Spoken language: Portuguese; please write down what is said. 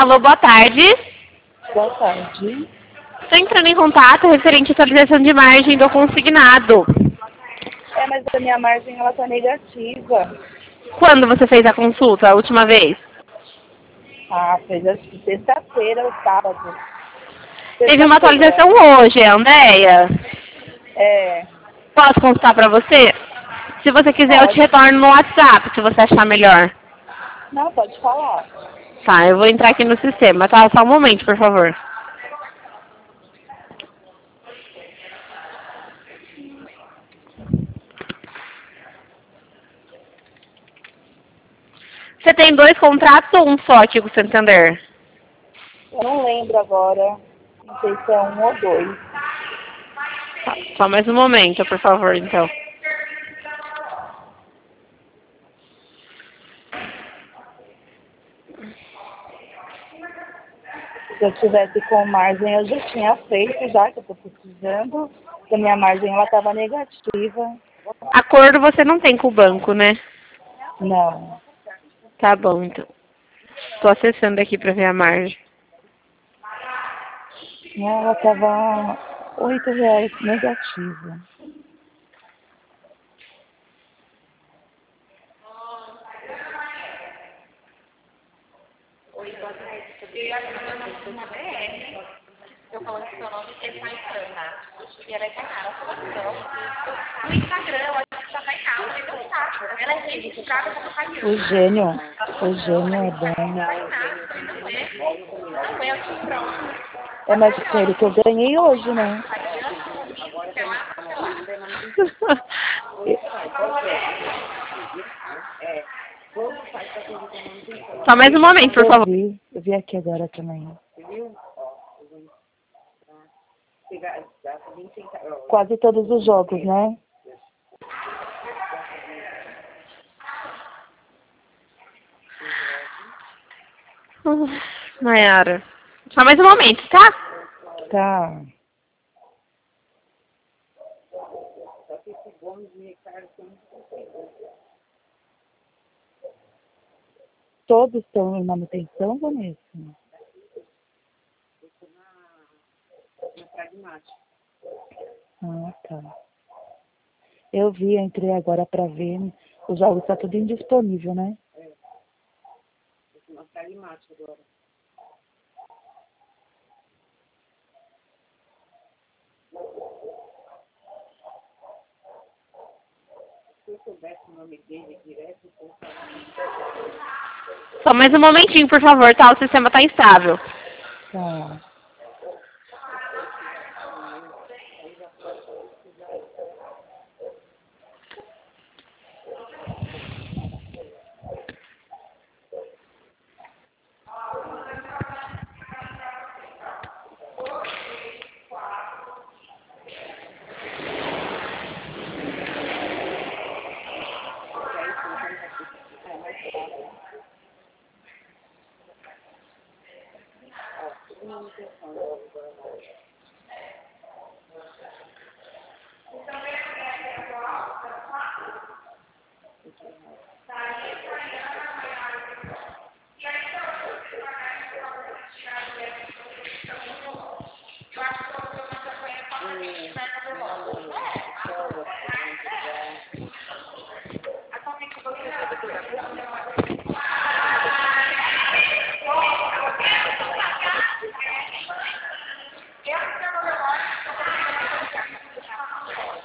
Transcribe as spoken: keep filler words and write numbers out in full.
Alô, boa tarde. Boa tarde. Estou entrando em contato referente à atualização de margem do consignado. É, mas a minha margem ela tá negativa. Quando você fez a consulta, a última vez? Ah, fez acho que sexta-feira ou sábado. Teve uma Sexta-feira. atualização hoje, Andréia. É, Posso consultar para você? Se você quiser, eu te pode. retorno no WhatsApp, se você achar melhor. Não, pode falar. Tá, eu vou entrar aqui no sistema, tá? Só um momento, por favor. Você tem dois contratos ou um só aqui com o Santander? Eu não lembro agora. Não sei se é um ou dois. Tá, só mais um momento, por favor, então. Se eu tivesse com margem, eu já tinha feito, já que eu tô precisando. Porque a minha margem ela tava negativa. Acordo você não tem com o banco, né? Não. Tá bom, então. Tô acessando aqui pra ver a margem. Ela tava oito reais negativa. Eu falando que seu nome é Paisana. E ela é Tainara Salvação. No Instagram, eu acho que tá Tainara, mas não tá. Ela é registrada como Tainara. O gênio, o gênio é bom. Não é. Não é o que pronto. É mais com ele que eu ganhei hoje, né? Só mais um momento, por Eu favor. vi, eu vi aqui agora também. Quase todos os jogos, né? Nayara. Só mais um momento, tá? Tá. Todos estão em manutenção, Vanessa? Ah, tá. Eu vi, entrei agora pra ver. Os jogos tá tudo indisponível, né? Só mais um momentinho, por favor, tá? O sistema tá instável. Tá.